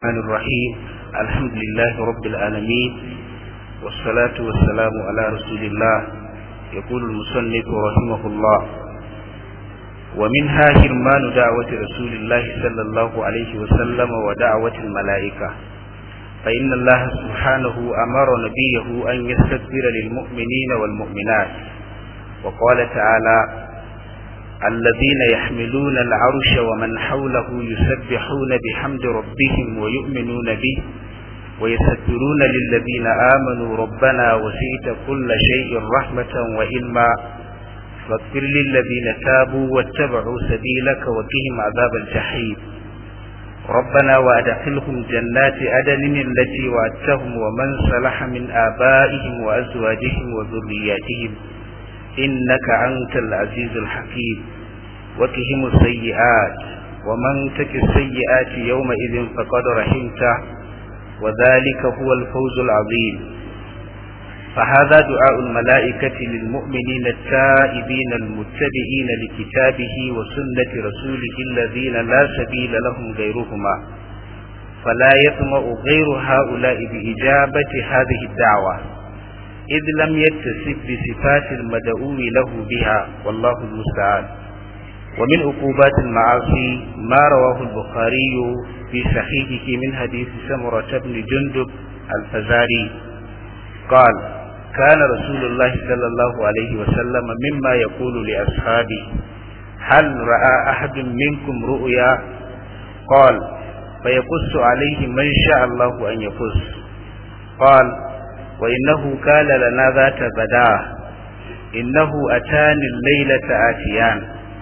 الرحمن الرحيم. الحمد لله رب العالمين، والصلاة والسلام على رسول الله. يقول المصنف رحمه الله: ومنها حرمان دعوة رسول الله صلى الله عليه وسلم ودعوة الملائكة، فإن الله سبحانه أمر نبيه أن يستكبر للمؤمنين والمؤمنات، وقال تعالى: الذين يحملون العرش ومن حوله يسبحون بحمد ربهم ويؤمنون به ويستكبرون للذين آمنوا ربنا وسعت كل شيء رحمة وعلما فاغفر للذين تابوا واتبعوا سبيلك وقهم عذاب الجحيم ربنا وأدخلهم جنات عدن التي وعدتهم ومن صلح من آبائهم وأزواجهم وذرياتهم إنك أنت العزيز الحكيم وقهم السيئات ومن تك السيئات يومئذ فقد رحمته وذلك هو الفوز العظيم. فهذا دعاء الملائكة للمؤمنين التائبين المتبعين لكتابه وسنة رسوله الذين لا سبيل لهم غيرهما، فلا يطمع غير هؤلاء بإجابة هذه الدعوة إذ لم يتصف بصفات المدعو له بها، والله المستعان. ومن عقوبات المعاصي ما رواه البخاري في صحيحه من حديث سمرة بن جندب الفزاري قال: كان رسول الله صلى الله عليه وسلم مما يقول لأصحابه: هل رأى أحد منكم رؤيا؟ قال: فيقص عليه من شاء الله أن يقص. قال: وإنه قال لنا ذات غداه: إنه أتاني الليلة آتيان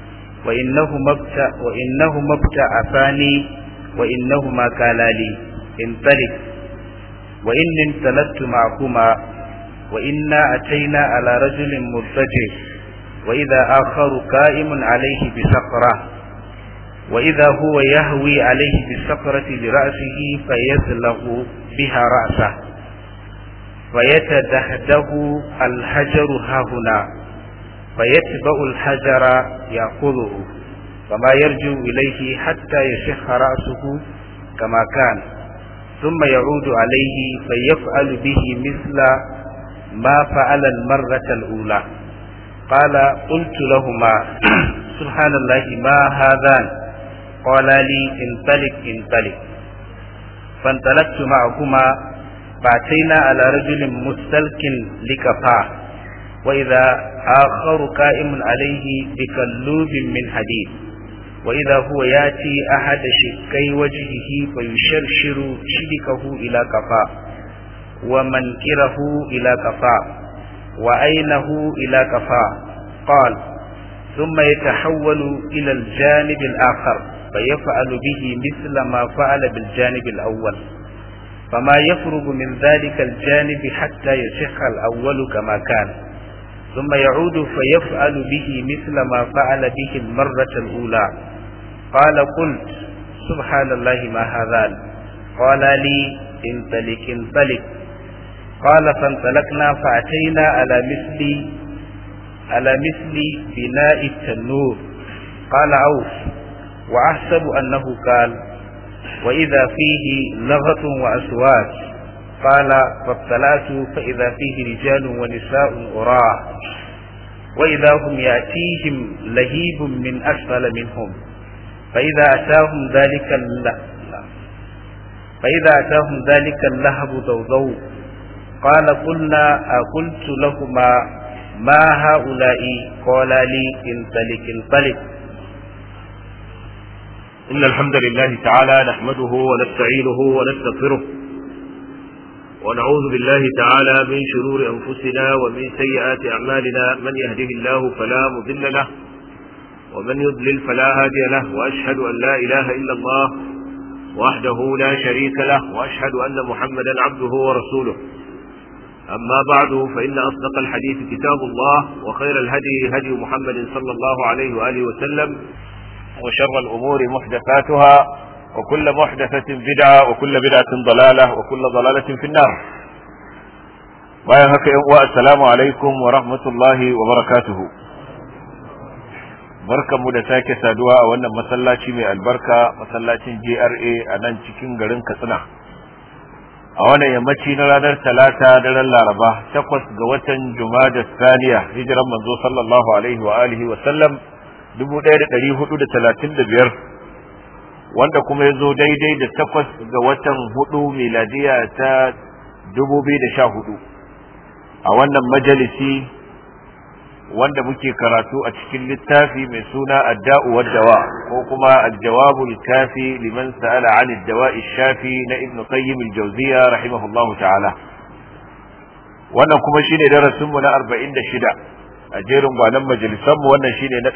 وإنهما ابتعثاني وإنهما قالا لي: انطلق، وإني انطلقت معكما، وإنا أتينا على رجل مضطجع وإذا آخر قائم عليه بصخرة وإذا هو يهوي عليه بالصخرة برأسه فيسلغ بها رأسه فيتدهده الحجر هاهنا فيتبع الحجر يأخذه فما يرجع إليه حتى يشخ رأسه كما كان ثم يعود عليه فيفعل به مثل ما فعل المرة الأولى. قال: قلت لهما: سبحان الله ما هذان؟ قالا لي: انطلق. فانطلقت معكما فأتينا على رجل مستلك لكفاه وإذا آخر قائم عليه بكلوب من حديد وإذا هو يأتي أحد شقي وجهه فيشرشر شدكه إلى كفاه ومنكره إلى كفاه وعينه إلى كفاه. قال: ثم يتحول إلى الجانب الآخر فيفعل به مثل ما فعل بالجانب الأول فما يفرغ من ذلك الجانب حتى يشخ الأول كما كان ثم يعود فيفعل به مثل ما فعل به المرة الأولى. قال: قلت: سبحان الله ما هذان؟ قال لي: انطلق. قال: فانطلقنا فأتينا على مثل بناء التنور. قال عوف: وأحسب أنه قال: وإذا فيه لغط وأصوات. قال: فاطلعت فإذا فيه رجال ونساء أراه وإذا هم يأتيهم لهيب من أسفل منهم فإذا أتاهم ذلك اللهب ضوضوا. قال: قلنا: أقلت لهما ما هؤلاء؟ قالا لي: انطلق. إن الحمد لله تعالى نحمده ونستعينه ونستغفره ونعوذ بالله تعالى من شرور أنفسنا ومن سيئات أعمالنا، من يهده الله فلا مضل له ومن يضلل فلا هادي له، وأشهد أن لا إله إلا الله وحده لا شريك له، وأشهد أن محمدا عبده ورسوله. أما بعد، فإن أصدق الحديث كتاب الله، وخير الهدي هدي محمد صلى الله عليه وآله وسلم، وشر الأمور محدثاتها، وكل محدثة بدعة، وكل بدعة ضلالة، وكل ضلالة في النار. والسلام عليكم ورحمة الله وبركاته. barkanmu da sake saduwa a wannan masallaci mai albarka, masallacin GRA a nan cikin garin Katsina. A wannan yammaci na ranar Talata daren Laraba, 8 ga watan Jumada Saniya, hijiran manzo sallallahu alaihi wa alihi wa sallam 1435, wanda kuma ya zo daidai da 8 ga watan 4 miladiya ta 2014. A wannan majalisi wanda muke karatu a cikin littafi mai suna Adda'u wad-Dawa ko kuma Al-Jawabul Kafi liman sa'ala 'ani ad-dawa'i ash-shafi na Ibn Qayyim al-Jawziyya rahimahullahu ta'ala. Wannan kuma shine darasin mu na 46 a jerin gwanan majalisan mu, wannan shine na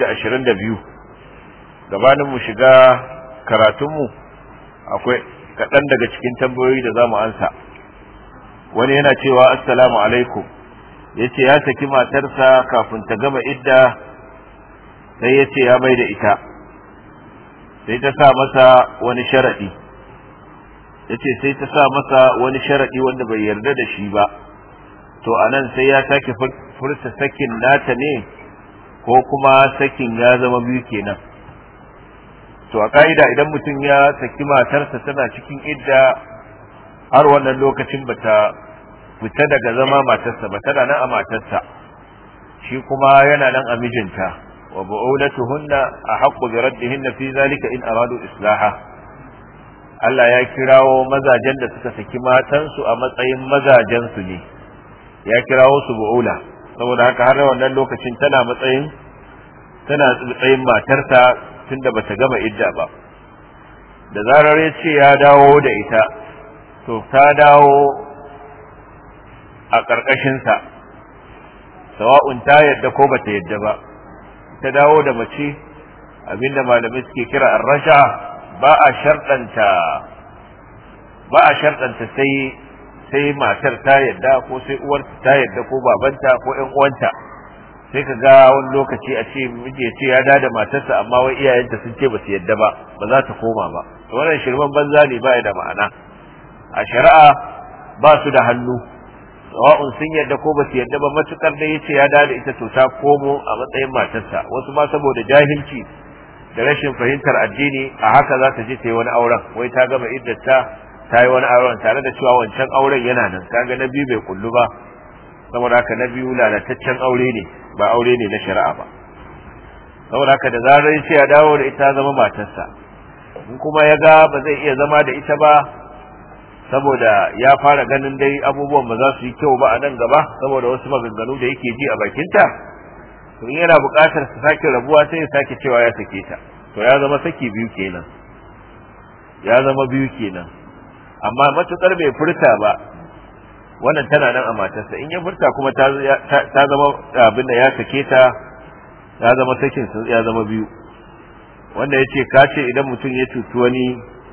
222. Gabanin mu shiga karatun mu akwai kaɗan daga cikin tambayoyi da zamu ansa. Wani yana cewa assalamu alaikum, yace ya saki matarsa kafin ta gama idda, sai yace ya mai da ita, sai ta sa masa wani sharadi, yace sai ta sa masa wani sharadi wanda bai yarda da shi ba. To anan sai ya sake furta sakin nata ne ko kuma sakin ya zama biyu kenan? To a ka'ida idan mutum ya saki matarsa tana cikin idda har wannan lokacin bata fita daga zama matarsa ba, tana nan a matarsa, shi kuma yana nan a mijinta. Wa bu'ulatuhunna ahaqqu bi raddihinna fi zalika in aradu islaha. Allah ya kirawo mazajen da suka saki matansu a matsayin mazajen su ne, ya kirawo su bu'ula, saboda haka har wannan lokacin tana matsayin matarsa tunda bata gama idda ba. Da zarar ya ce ya dawo da ita, to ta dawo a ƙarƙashinsa, sawa'un ta yadda ko bata yadda ba. Ta dawo da mace, abinda malamai suke kira ar-rasha, ba a sharɗanta sai matar ta yadda ko sai uwarta ta yadda ko babanta ko ƴan uwanta. Sai ka ga wani lokaci a ce miji ya ce ya da matarsa amma wai iyayenta sun ce ba su yadda ba, ba za ta koma ba. Wannan shirman banza ne, ba ya da ma'ana. A shari'a ba su da hannu, sawa'un sun yadda ko ba su yadda ba, matukar da yace ya da ita to ta komo a matsayin matarsa. Wasu ma saboda jahilci da rashin fahimtar addini a haka za ta je ta yi wani auren, wai ta gama iddata ta yi wani auren tare da cewa wancan auren yana nan, kaga na biyu bai kullu ba. Saboda haka na biyu lalataccen aure ne, ba aure ne na shari'a ba. Saboda haka da zarar yace ya dawo da ita zama matarsa, in kuma ya ga ba zai iya zama da ita ba saboda ya fara ganin dai abubuwan ba za su yi kyau ba a nan gaba, saboda wasu maganganu da yake ji a bakinta, to in yana buƙatar su sake rabuwa sai ya sake cewa ya sake ta, to ya zama saki biyu kenan, ya zama biyu kenan. Amma matuƙar bai furta ba, wannan tana nan a matarsa. In ya furta kuma ta zama abin da ya sake ta, ya zama sakin ya zama biyu. Wanda ya ce ka ce idan mutum ya cuci wani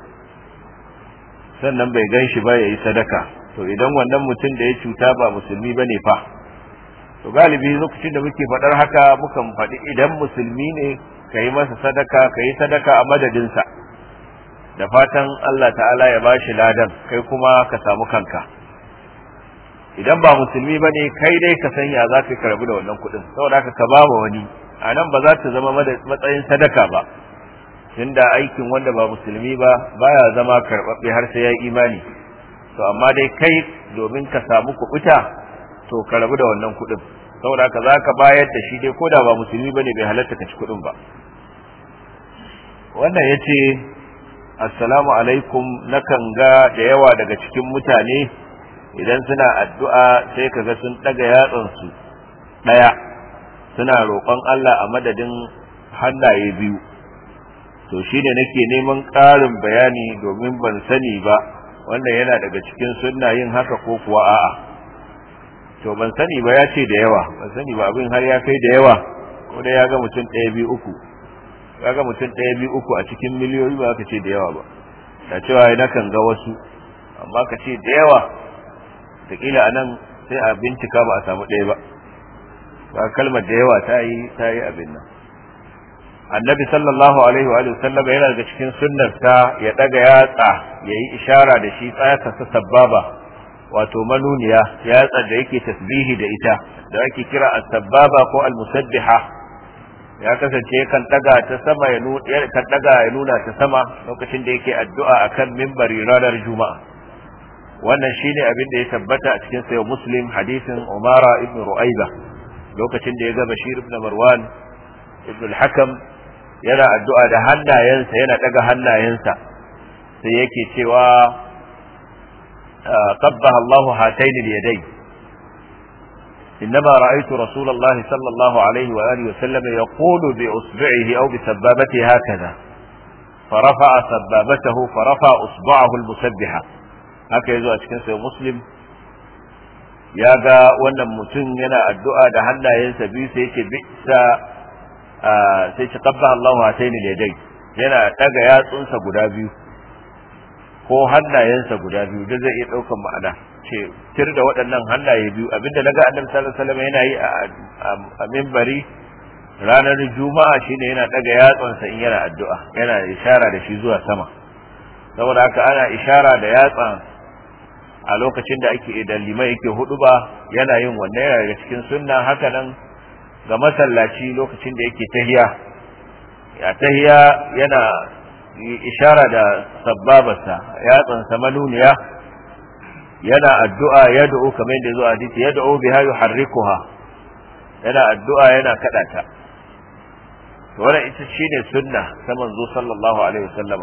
sannan bai gan shi ba ya yi sadaka, to idan wannan mutum da ya cuta ba musulmi ba ne fa? To galibi lokacin da muke faɗar haka mukan faɗi idan musulmi ne ka yi masa sadaka, ka yi sadaka a madadinsa, da fatan Allah ta'ala ya ba shi ladan, kai kuma ka samu kanka. Idan ba musulmi ba ne, kai dai ka sanya za ka karbi da wannan kuɗin, saboda haka ka ba wa wani, a nan ba za ta zama matsayin sadaka ba, tunda aikin wanda ba musulmi ba baya zama karɓaɓɓe har sai ya imani. To amma dai kai domin ka samu kuɓuta, to ka rabu da wannan kuɗin, saboda haka za ka bayar da shi dai ko da ba musulmi ba ne, bai halatta ka ci kuɗin ba. Wannan ya ce assalamu alaikum, nakan ga da yawa daga cikin mutane idan suna addu'a sai kaga sun ɗaga yatsansu ɗaya suna roƙon Allah a madadin hannaye biyu. To shi ne nake neman ƙarin bayani domin ban sani ba wannan yana daga cikin sunna yin haka ko kuwa a'a. To ban sani ba, ya ce da yawa, ban sani ba abin har ya kai da yawa, ko da ya ga mutum ɗaya biyu uku, ya ga mutum ɗaya biyu uku a cikin miliyoyi, ba ka ce da yawa ba. Da cewa na kan ga wasu, amma ka ce da yawa, taƙila a nan sai a bincika ba a samu ɗaya ba. Ba kalmar da yawa ta yi abin nan. Annabi sallallahu alaihi wa sallam yana daga cikin sunnarsa ya daga yatsa yayi ishara da shi, tsayaka sa sababa, wato manuniya, yatsa da yake tasbihi da ita, da ake kira as-sababa ko al-musabbiha. ya kasance kan daga ta sama ya nuna ta sama lokacin da yake addu'a akan minbari ranar juma'a. Wannan shine abin da ya tabbata a cikin sahih Muslim hadisin Umara ibn Ru'ayba lokacin da ya ga Bashir ibn Marwan ibn al-Hakam yana addu'a da hannayensa, yana daga hannayensa, sai yake cewa qabbaha Allah hatayn al-yadayn إنما رأيت رسول الله صلى الله عليه وآله وسلم يقول بأصبعه أو بسبابته هكذا فرفع سبابته فرفع أصبعه المسبحة. haka yazo a cikin sahih Muslim ya ga wannan mutum yana addu'a da hannayensa biyu sai yake bisa sai ce qabbaha Allahu hatayn al-yadayn, yana daga yatsunsa guda biyu ko hannayensa guda biyu da zai iya daukan ma'ana ce tir da waɗannan hannaye biyu. Abinda naga Annabi sallallahu alaihi wasallam yana yi a minbari ranar juma'a shine yana daga yatsunsa in yana addu'a, yana ishara da shi zuwa sama. Saboda haka ana ishara da yatsa a lokacin da ake da limai yake huduba, yana yin wannan yana daga cikin sunna. Haka nan ga masallaci lokacin da yake tahiya yana ishara da sabbabarsa, yatsansa manuniya, yana addu'a yad'u kamar yadda zo a hadisi yad'u biha yuharrikuha, yana addu'a yana kada ta. To wannan ita shine sunna ta manzo sallallahu alaihi wasallama.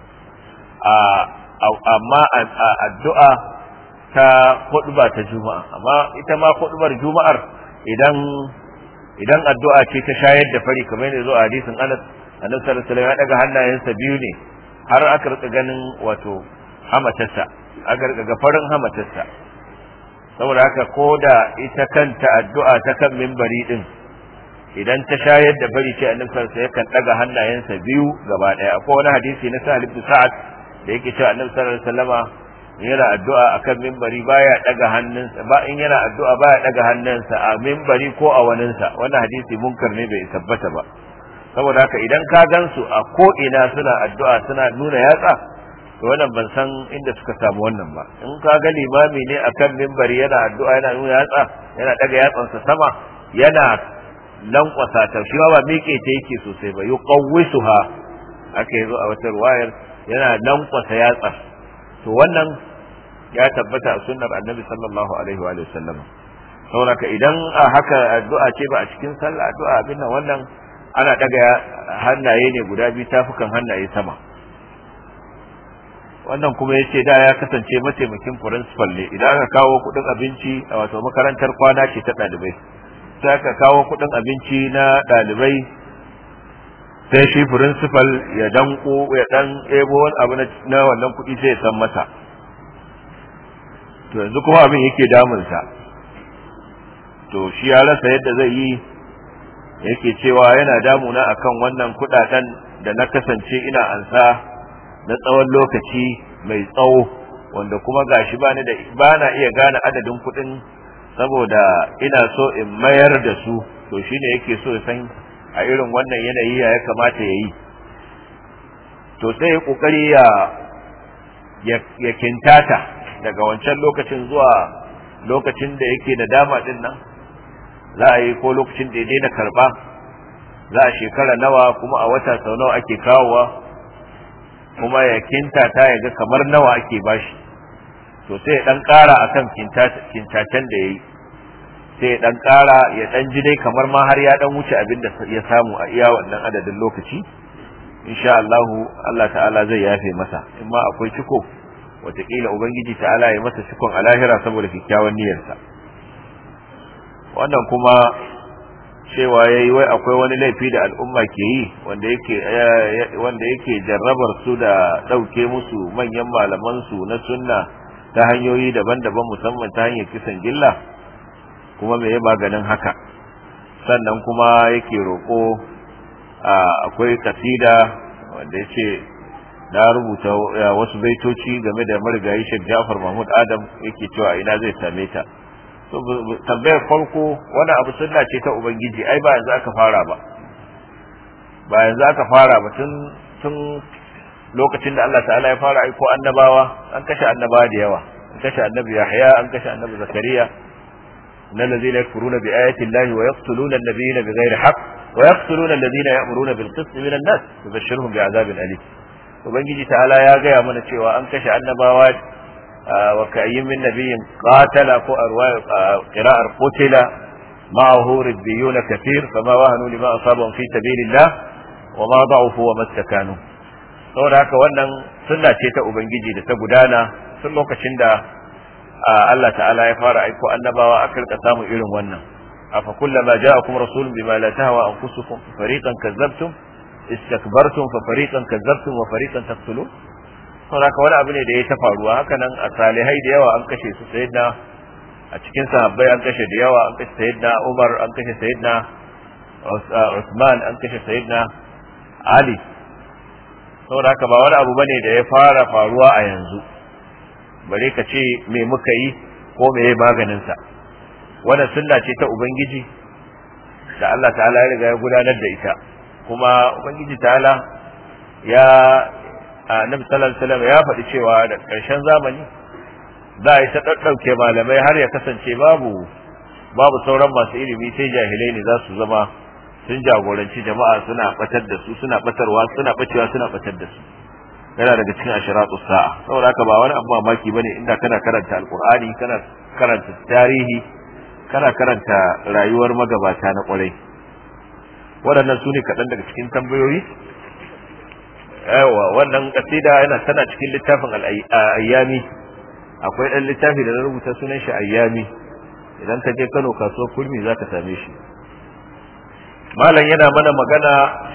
Amma addu'a ta khutba ta juma'a, amma ita ma khutbar juma'ar idan addu'a ce ta shayar da fari kamar yadda zo a hadisin Anas, Annabi sallallahu alaihi wasallam ya daga hannayensa biyu ne har aka rika ganin wato hamatarsa, aka rika ga farin hamatarsa. Saboda haka koda ita kanta addu'a ta kan minbari din idan ta shayar da fari ce Annabi sallallahu alaihi wasallam yakan daga hannayensa biyu gaba daya. Akwai wani hadisi na Sa'id ibn Sa'ad da yake cewa Annabi sallallahu alaihi wasallama yana addu'a akan minbari baya daga hannunsa, ba in yana addu'a baya daga hannunsa a minbari ko a waninsa. Wannan hadisi munkar ne, bai tabbata ba. Saboda haka idan ka gansu a ko ina suna addu'a suna nuna yatsa, to wannan ban san inda suka samu wannan ba. In ka ga limami ne akan minbari yana addu'a yana nuna yatsa, yana daga yatsansa sama, yana lankwasa ta, shi ba miƙe ta yake sosai ba, yuqawwisuha aka yazo a wata riwayar yana lankwasa yatsa. To wannan ya tabbata a sunnar Annabi sallallahu alaihi wa sallam. Saboda idan a haka addu'a ce ba a cikin sallah addu'a abin nan, wannan ana daga hannaye ne guda biyu, tafukan hannaye sama. Wannan kuma yace da ya kasance mataimakin principal ne, idan aka kawo kudin abinci a wato makarantar kwana ce ta dalibai, sai aka kawo kudin abinci na dalibai, sai shi principal ya danko ya dan ebo wani abu na wannan kudi sai ya san masa. To yanzu kuma abin yake damunsa, to shi ya rasa yadda zai yi, yake cewa yana damuna akan wannan kudaden da na kasance ina ansa na tsawon lokaci mai tsawo, wanda kuma gashi ba na iya gane adadin kudin saboda ina so in mayar da su. To shine yake so ya san a irin wannan yanayi ya kamata ya yi. To sai ya kokari ya kintata daga wancan lokacin zuwa lokacin da yake da dama din nan, za a yi ko lokacin da ya daina karba, za a shekara nawa kuma a wata sau nawa ake kawowa, kuma ya kintata ya ga kamar nawa ake bashi. To sai ya dan kara akan kintacen da yayi, sai ya dan kara ya dan ji dai kamar ma har ya dan wuce abin da ya samu a iya wannan adadin lokaci. Insha Allah ta'ala zai yafe masa, in ma akwai ciko wataƙila ubangiji ta'ala ya masa cikon a lahira saboda kyakkyawan niyyarsa. Wannan kuma cewa yayi wai akwai wani laifi da al'umma ke yi wanda yake jarrabar su da dauke musu manyan malaman su na sunna ta hanyoyi daban-daban, musamman ta hanyar kisan gilla, kuma me ya maganin haka. Sannan kuma yake roko akwai kasida wanda yace na rubuta wasu baitoci game da marigayi Sheikh Ja'far Mahmud Adam, yake cewa ina zai same ta. So tambayar farko, wani abu sunna ce ta ubangiji, ai ba yanzu aka fara ba, tun lokacin da Allah ta'ala ya fara aiko annabawa, an kashe annabawa da yawa, an kashe annabi Yahya, an kashe annabi Zakariya, innal ladzina yakfuruna bi ayati llahi wa yaqtuluna an-nabiyina bighairi haqq wa yaqtuluna alladhina ya'muruna bil qist min an-nas yubashshiruhum bi'adabin alim. ubangiji ta'ala ya gaya mana cewa an kashe annabawa wa kayyin min nabiyyin qatala ko qira'ar qutila ma'ahu ribbiyuna kathir fama wahanu lima asabahum fi sabilillah wa ma da'ufu wa mastakanu. saboda haka wannan sunna ce ta ubangiji da ta gudana tun lokacin da Allah ta'ala ya fara aiko annabawa aka rika samun irin wannan. afa kullama ja'akum rasulun bima la tahwa anfusukum fariqan kazzabtum istakbartum fa fariqan kazzabtum wa fariqan taqtulun. saboda haka wani abu ne da ya ta faruwa. haka nan a salihai da yawa an kashe su, sayyidina a cikin sahabbai an kashe da yawa, an kashe sayyidina Umar, an kashe sayyidina Usman, an kashe sayyidina Ali. saboda haka ba wani abu bane da ya fara faruwa a yanzu bare ka ce me muka yi ko me yayi maganin sa. wannan sunna ce ta ubangiji da Allah ta'ala ya riga ya gudanar da ita, kuma ubangiji ta'ala ya annabi sallallahu alaihi wasallam ya faɗi cewa da ƙarshen zamani za a yi ta ɗauke malamai har ya kasance babu sauran masu ilimi sai jahilai ne za su zama sun jagoranci jama'a, suna batar da su, suna batarwa, suna bacewa, suna batar da su. yana daga cikin ashratus sa'a. saboda haka ba wani abu mamaki bane inda kana karanta alqur'ani, kana karanta tarihi, kana karanta rayuwar magabata na kwarai. waɗannan su ne kaɗan daga cikin tambayoyi. yawa wannan kasida tana cikin littafin al-ayyami. akwai ɗan littafi da na rubuta sunan shi ayyami, idan ka je Kano kasuwar Kurmi zaka same shi. malam yana mana magana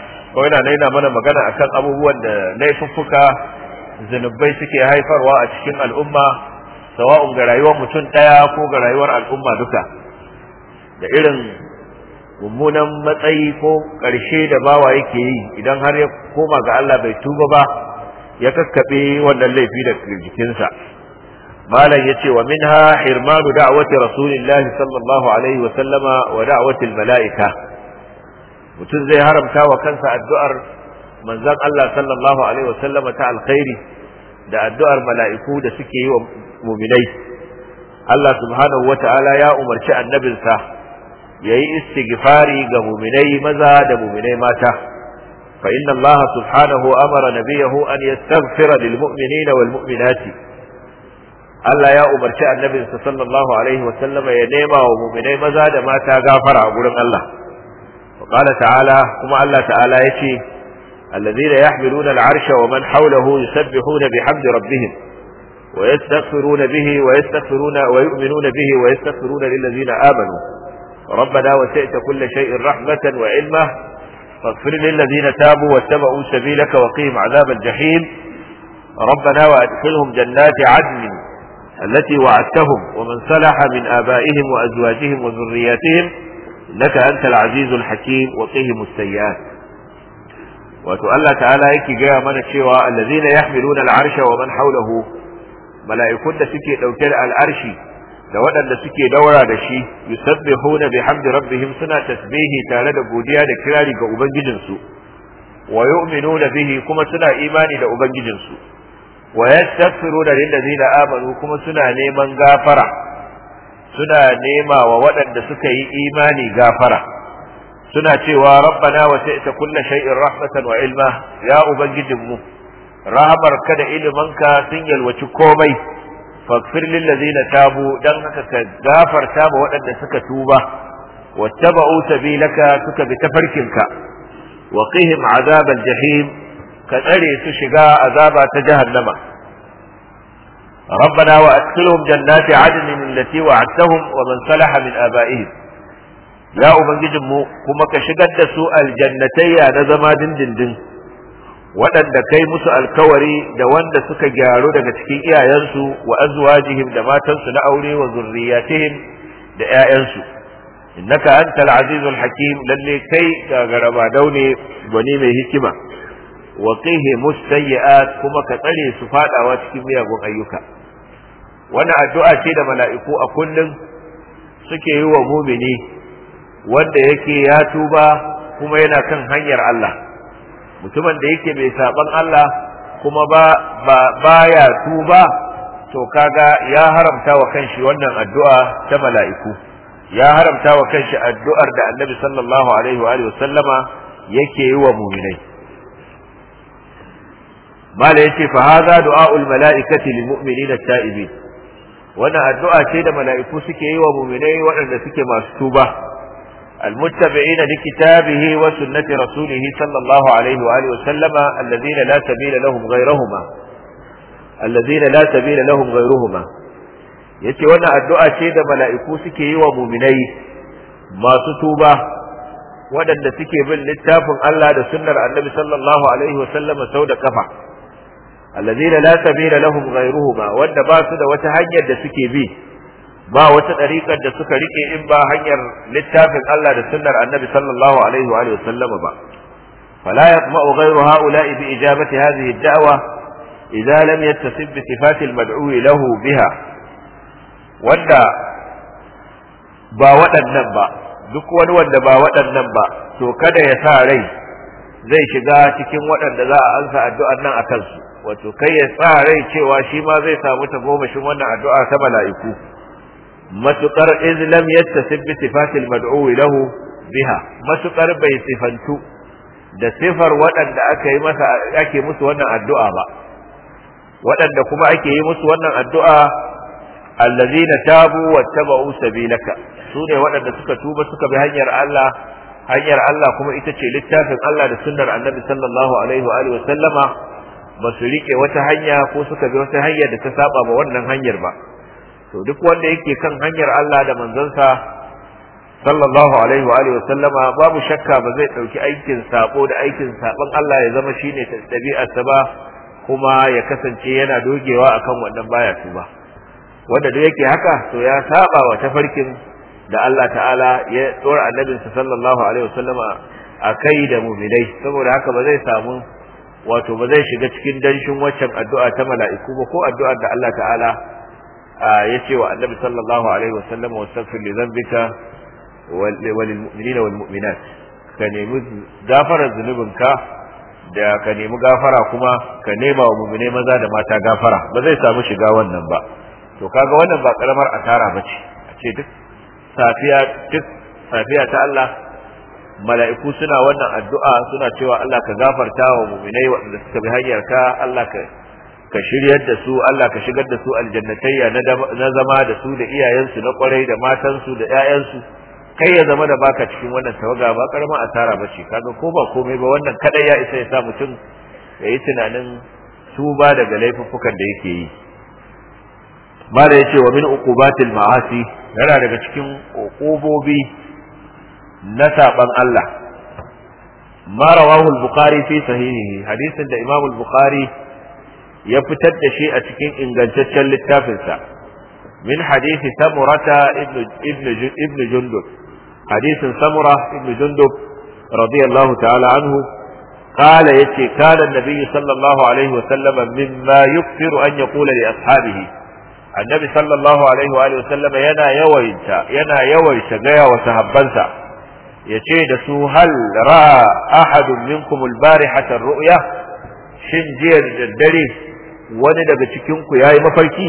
akan abubuwan da laifuffuka zunubai suke haifarwa a cikin al'umma, sawa'un ga rayuwar mutum ɗaya ko ga rayuwar al'umma duka, da irin mummunan matsayi ko ƙarshe da bawa yake yi idan har ya koma ga Allah bai tuba ba, ya kakkaɓe wannan laifi da jikinsa. malam yace wa minha hirmanu da'wati rasulillahi sallallahu alaihi wa sallama wa da'wati al-mala'ika. mutum zai haramta wa kansa addu'ar manzon Allah sallallahu alaihi wa sallama ta alkhairi da addu'ar mala'iku da suke yi wa mu'minai. Allah subhanahu wa ta'ala ya umarci annabinsa yayi istighfari ga mu'minai maza da mu'minai mata. fa inna Allah subhanahu amara nabiyahu an yastaghfira lil mu'minina wal mu'minati. Allah ya umarci annabinsa sallallahu alaihi wa sallama ya nema wa mu'minai maza da mata gafara a gurin Allah. wa qala ta'ala, kuma Allah ta'ala yace alladhina yahmiluna al'arsha wa man hawlahu yusabbihuna bihamdi rabbihim wa yastaghfiruna bihi wa yastaghfiruna wa yu'minuna bihi wa yastaghfiruna lil ladzina amanu ربنا وسعت كل شيء رحمة وعلما فاغفر للذين تابوا واتبعوا سبيلك وقهم عذاب الجحيم ربنا وأدخلهم جنات عدن التي وعدتهم ومن صلح من آبائهم وأزواجهم وذرياتهم إنك أنت العزيز الحكيم وقهم السيئات. وتؤلى تعالى يكي جاء من الشيوى الذين يحملون العرش ومن حوله ملائكون سكي لو كان العرش da waɗanda suke daura da shi yusabbihuna bihamdi rabbihim, suna tasbihi tare da godiya da kirari ga ubangijinsu, wa yu'minuna bihi, kuma suna imani da ubangijinsu, wa yastaghfiruna lil ladzina amanu, kuma suna neman gafara, suna nema wa waɗanda suka yi imani gafara, suna cewa rabbana wasi'ta kulla shay'in rahmatan wa ilma, ya ubangijinmu rahamarka da ilimanka sun yalwaci komai. faghfir lil ladzina tabu, dan haka ka gafarta ma waɗanda suka tuba, wattaba'u sabilaka, suka bi tafarkinka, wa qihim azabal jahim, ka tsare su shiga azaba ta jahannama. rabbana wa adkhilhum jannati adnin allati wa'adtahum wa man salaha min aba'ihim, ya ubangijinmu kuma ka shigar da su aljannatayya na zama dindindin, waɗanda kai musu alkawari da wanda suka gyaru daga cikin iyayensu wa azwajihim da matansu na aure wa zurriyatihim da ƴaƴansu. innaka antal azizul hakim, lalle kai gagaraba daune gwani mai hikima. wa qihimus sayyi'at, kuma ka tsare su fadawa cikin miyagun ayyuka. wannan addu'a ce da mala'iku a kullum suke yi wa mumini wanda yake ya tuba kuma yana kan hanyar Allah. mutumin da yake bai saban Allah kuma baya tuba, to kaga ya haramta wa kanshi wannan addu'a ta mala'iku. ya haramta wa kanshi addu'ar da annabi sallallahu alaihi wa sallama yake yi wa mu'minai. mala yace fa hadha du'aul mala'ikati lil mu'minina at-ta'ibin, wannan addu'a ce da mala'iku suke yi wa mu'minai waɗanda suke masu tuba, المتبعين لكتابه وسنة رسوله صلى الله عليه وآله وسلم الذين لا سبيل لهم غيرهما yace wannan addu'a ce da mala'iku suke yi wa mu'minai masu tuba waɗanda suke bin littafin Allah da sunnar Annabi sallallahu alaihi wa sallama sau da kafa, allazina la sabila lahum ghayruhuma, wanda ba su da wata hanyar da suke bi, ba wata ɗariƙar da suka rike in ba hanyar littafin Allah da sunnar Annabi sallallahu alaihi wa sallama ba. fala yatma'u ghayru ha'ula'i bi ijabati hadhihi ad-da'wa idza lam yattasib bi sifati al-mad'u lahu biha, wanda ba waɗannan ba, duk wani wanda ba waɗannan ba, to kada ya sa rai zai shiga cikin waɗanda za a ansa addu'ar nan a kansu, wato kai ya sa rai cewa shi ma zai samu tagomashin wannan addu'a ta mala'iku, matuƙar iz lam yattasib bi sifatil mad'u lahu biha, matuƙar bai sifantu da sifar waɗanda ake musu wannan addu'a ba, waɗanda kuma ake yi musu wannan addu'a allazina tabu wattaba'u sabilaka, sune waɗanda suka tuba suka bi hanyar Allah kuma ita ce littafin Allah da sunnar Annabi sallallahu alaihi wa alihi wa sallama, ba su rike wata hanya ko suka bi wata hanyar da ta saba ba wannan hanyar ba. To duk wanda yake kan hanyar Allah da manzonsa sallallahu alaihi wa alihi wa sallama, babu shakka ba zai dauki aikin sabo da aikin saban Allah ya zama shine tabi'arsa ba, kuma ya kasance yana dogewa akan wannan baya tuba. Wanda duk yake haka to ya saba wa tafarkin da Allah ta'ala ya tsora annabinsa sallallahu alaihi wasallama akai da mu'minai, saboda haka ba zai samu, wato ba zai shiga cikin danshin waccan addu'a ta mala'iku ba, ko addu'ar da Allah ta'ala ya ce wa annabi sallallahu alaihi wasallama wastaghfir li dhanbika wal mu'minina wal mu'minat, ka nemi gafarar zunubinka da ka nemi gafara kuma ka nema wa mu'minai maza da mata gafara, ba zai samu shiga wannan ba. To kaga wannan ba karamar asara bace, a ce duk safiya ta Allah mala'iku suna wannan addu'a suna cewa Allah ka gafarta wa mu'minai waɗanda suka bi hanyar ka, Allah ka shiryar da su, Allah ka shigar da su aljannatayya na zama da su da iyayensu na kwarai da matansu da ƴaƴansu, kai ya zama da baka cikin wannan tawaga ba karamar asara bace. Kaga ko ba komai ba, wannan kadai ya isa ya sa mutum ya yi tunanin tuba daga laifuffukan da yake yi. mala yace wa min uqubatil ma'asi, yana daga cikin uqubobi na saban Allah, ma rawahu al-bukhari fi sahihihi, hadisin da imam al-bukhari ya fitar da shi a cikin ingantaccen littafinsa, min hadisi samurata ibn jundub, hadisin samura ibn jundub radiyallahu ta'ala anhu قال يتي كان النبي صلى الله عليه وسلم مما يكثر أن يقول لأصحابه، النبي صلى الله عليه وآله وسلم ينا يويت غيا وسهبنسا يتي دسو هل رأى أحد منكم البارحة الرؤيا، shin jiya da daddare wani daga cikinku ya yi mafarki?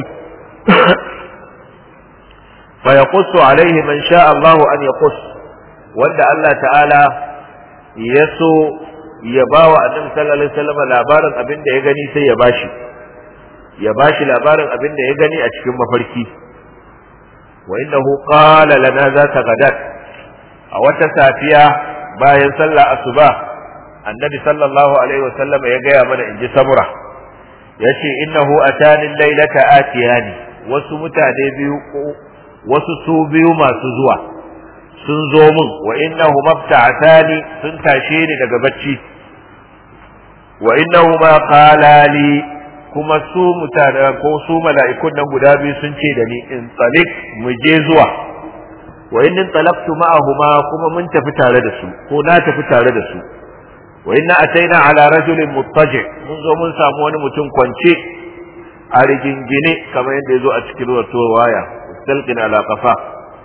fa yaqussu alaihi man sha Allah an yaqus, wanda Allah ta'ala ya so ya bawa annabi sallallahu alaihi wasallam labarin abin da ya gani sai ya bashi labarin abin da ya gani a cikin mafarki. wa innahu qala lana zata gadat, a wata safiya bayan sallah asuba annabi sallallahu alaihi wasallam ya gaya mana, inji samura yace innahu atani laylata atiyani, wasu mutane biyu, wasu su biyu masu zuwa sun zo min, wa innahu mabta'atani, sun tashe ni daga bacci, wa innahu ma qala li, kuma su mutane ko su mala'ikun nan guda biyu sun ce da ni in talik mu je zuwa, wa in talaqtu ma'ahuma, kuma mun tafi tare da su ko na tafi tare da su, wa inna ataina ala rajulin muttaji, mun zo mun samu wani mutum kwance a rigingine kamar yadda yazo a cikin riwaya mustalqin ala qafa,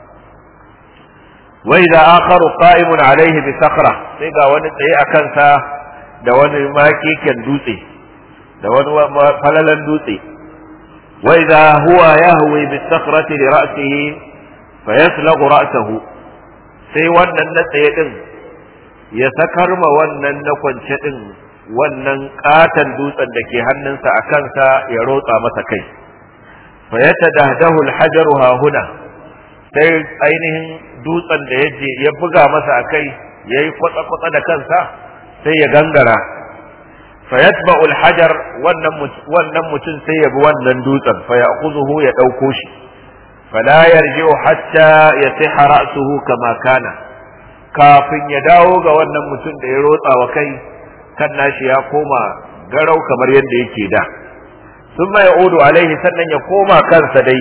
wa idha akharu qa'imun alayhi bi sakhra, sai ga wani tsaye a kansa da wani makiken dutse, da wani falalan dutse, wa idha huwa yahwi bi sakhrati li ra'sihi fa yaslaghu ra'sahu sai wannan na tsaye din ya sakar ma wannan na kwance din wannan katan dutsen da ke hannunsa a kansa ya rotsa masa kai fa yatadahdahu alhajaru ha huna sai ainihin dutsen da ya buga masa a kai yayi kwatsa-kwatsa da kansa sai ya gangara fa yatba'u alhajar wannan mutum sai ya bi wannan dutsen fa ya'khudhuhu ya dauko shi fala yarji'u hatta yasiha ra'suhu kama kana kafin ya dawo ga wannan mutum da ya rotsa wa kai kan nashi ya koma garau kamar yadda yake da thumma ya'udu alaihi sannan ya koma kansa dai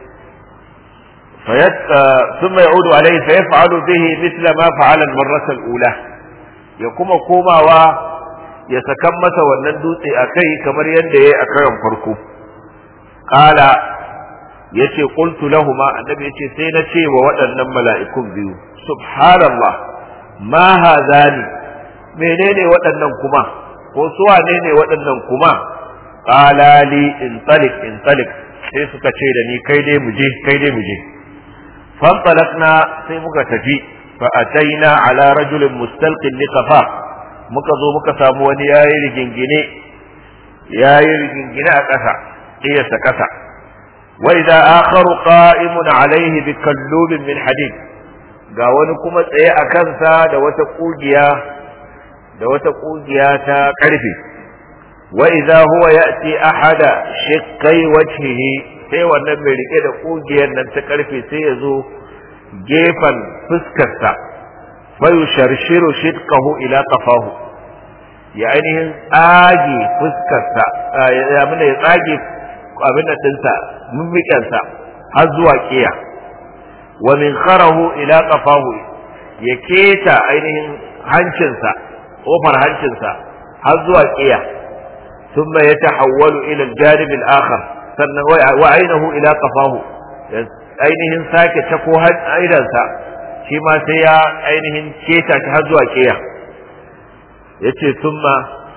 thumma ya'udu alaihi fa yaf'alu bihi mithla ma fa'ala al-marrata al-ula ya kuma komawa ya sakan masa wannan dutse akai kamar yadda yayi a karon farko qala yace qultu lahumu annabi yace sai na ce wa waɗannan mala'ikun biyu subhanallah ma hadani menene waɗannan kuma ko su wane ne waɗannan kuma qala li intalik sai suka ce da ni kai dai muje fantalaqna sai muka tafi fa ataina ala rajulin mustalqin liqafa muka zo muka samu wani yayi rigingine a ƙasa iyasa ƙasa wa idza akharu qa'imun alayhi bi kallubin min hadid ga wani kuma tsaye a kansa da wata kugiya ta karfe wa idza huwa ya'ti ahada shiqqai wajhihi sai wannan mai rike da kugiyar nan ta karfe sai ya zo gefen fuskarsa fa yusharshiru shidqahu ila qafahu ya ainihin tsage fuskarsa ya tsage abin da dinsa mummikansa har zuwa kiya wa min kharahu ila qafahu ya keta ainihin hancinsa kofar hancinsa har zuwa kiya thumma yatahawwalu ila al-janib al-akhar sannan wa aynahu ila qafahu ainihin sake tako aidansa shi ma sai ya ainihin keta shi har zuwa kiya yace thumma